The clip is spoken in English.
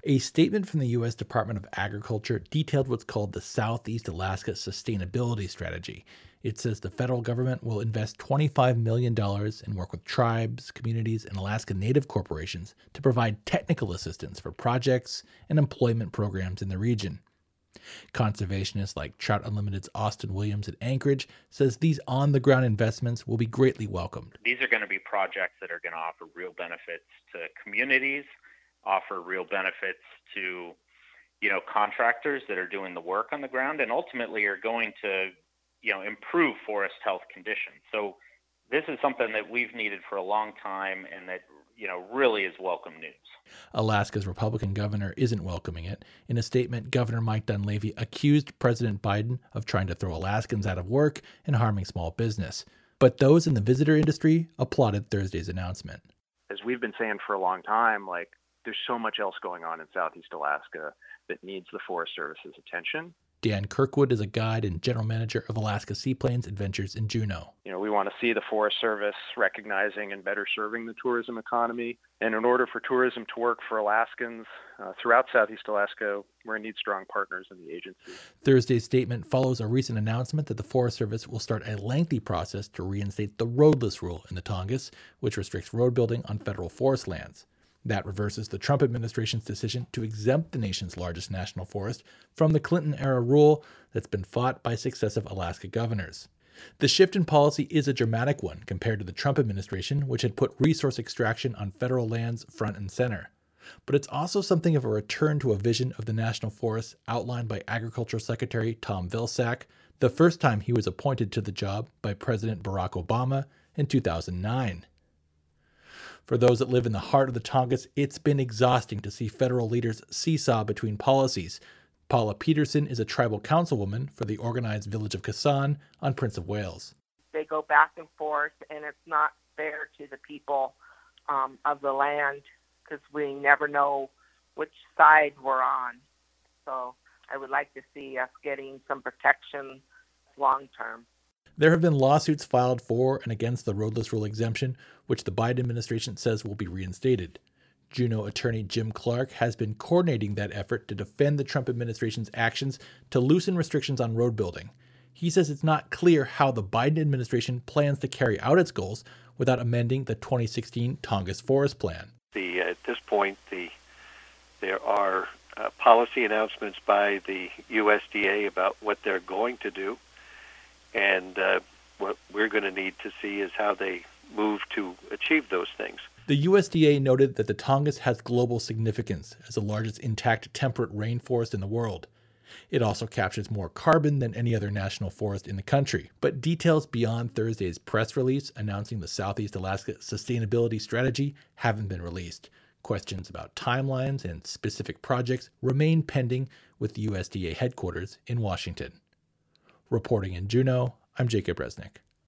A statement from the U.S. Department of Agriculture detailed what's called the Southeast Alaska Sustainability Strategy. It says the federal government will invest $25 million and work with tribes, communities, and Alaska Native corporations to provide technical assistance for projects and employment programs in the region. Conservationists like Trout Unlimited's Austin Williams at Anchorage says these on-the-ground investments will be greatly welcomed. These are going to be projects that are going to offer real benefits to communities, offer real benefits to, contractors that are doing the work on the ground, and ultimately are going to, improve forest health conditions. So this is something that we've needed for a long time and that, really is welcome news. Alaska's Republican governor isn't welcoming it. In a statement, Governor Mike Dunleavy accused President Biden of trying to throw Alaskans out of work and harming small business. But those in the visitor industry applauded Thursday's announcement. As we've been saying for a long time, there's so much else going on in Southeast Alaska that needs the Forest Service's attention. Dan Kirkwood is a guide and general manager of Alaska Seaplanes Adventures in Juneau. We want to see the Forest Service recognizing and better serving the tourism economy. And in order for tourism to work for Alaskans throughout Southeast Alaska, we're going to need strong partners in the agency. Thursday's statement follows a recent announcement that the Forest Service will start a lengthy process to reinstate the roadless rule in the Tongass, which restricts road building on federal forest lands. That reverses the Trump administration's decision to exempt the nation's largest national forest from the Clinton-era rule that's been fought by successive Alaska governors. The shift in policy is a dramatic one compared to the Trump administration, which had put resource extraction on federal lands front and center. But it's also something of a return to a vision of the national forests outlined by Agriculture Secretary Tom Vilsack the first time he was appointed to the job by President Barack Obama in 2009. For those that live in the heart of the Tongass, it's been exhausting to see federal leaders seesaw between policies. Paula Peterson is a tribal councilwoman for the organized village of Kassan on Prince of Wales. They go back and forth, and it's not fair to the people of the land because we never know which side we're on. So I would like to see us getting some protection long term. There have been lawsuits filed for and against the roadless rule exemption, which the Biden administration says will be reinstated. Juneau attorney Jim Clark has been coordinating that effort to defend the Trump administration's actions to loosen restrictions on road building. He says it's not clear how the Biden administration plans to carry out its goals without amending the 2016 Tongass Forest Plan. At this point, there are policy announcements by the USDA about what they're going to do. And what we're going to need to see is how they move to achieve those things. The USDA noted that the Tongass has global significance as the largest intact temperate rainforest in the world. It also captures more carbon than any other national forest in the country. But details beyond Thursday's press release announcing the Southeast Alaska Sustainability Strategy haven't been released. Questions about timelines and specific projects remain pending with the USDA headquarters in Washington. Reporting in Juneau, I'm Jacob Resnick.